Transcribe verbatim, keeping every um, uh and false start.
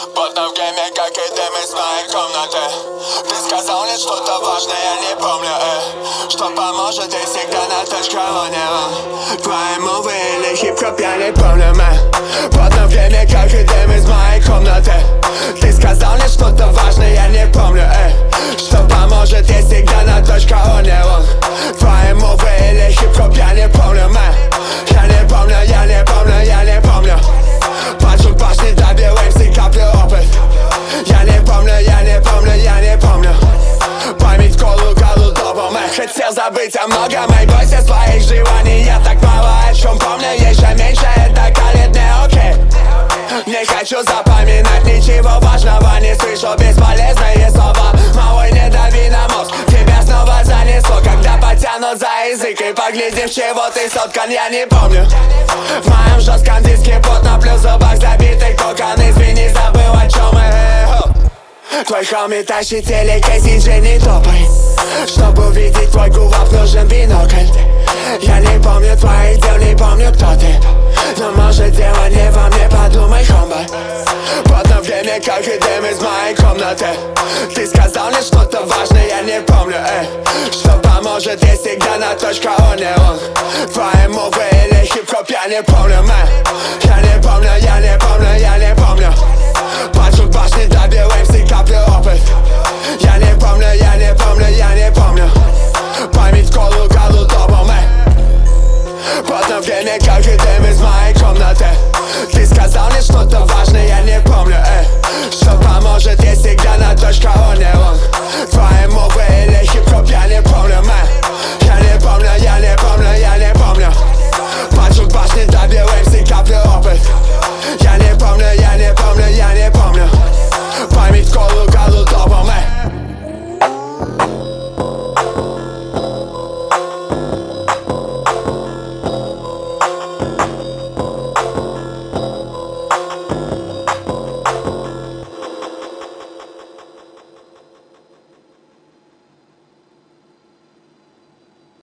Потом в гейме, как и дым из моей комнаты. Ты сказал лишь что-то важное, я не помню, э, что поможет, и всегда на точка он. Твои мувы или хип-хоп, я не помню, мэн. Потом в гейме, как и дым из моей комнаты. Ты сказал лишь что-то важное, я не помню, э, что поможет, и всегда на точка он. Твои мувы или хип-хоп, я не помню, мэн. Я не помню, я не помню, я не помню. Пачу башни, добиваемся, капли опыт. Я не помню, я не помню, я не помню. Память колу, колу добом. Хотел забыть о многом, эй, бойся своих желаний. Я так мало о чем помню, еще меньше, это калит мне, окей. Не хочу запоминать ничего важного. Не слышу бесполезные слова. Малой, не дави на мозг, тебя снова занесло. Когда потянут за язык и поглядим, чего ты соткан, я не помню. В моем жестком диске пот на плюс зубах забитый кокон. Извини, забыл о чем мы. Твой хоми тащит телек, и си джей не топай. Чтобы увидеть твой гулап, нужен бинокль. Я не помню твоих дел, не помню, кто ты. Но может дело не во мне, подумай, хомбо. Потом в гейме, как и дым из моей комнаты. Ты сказал мне что-то важное, я не помню, эй, что поможет, и всегда на точка он и он. Твои мувы или хип-хоп, я не помню, мэн. Я не помню, я не помню, я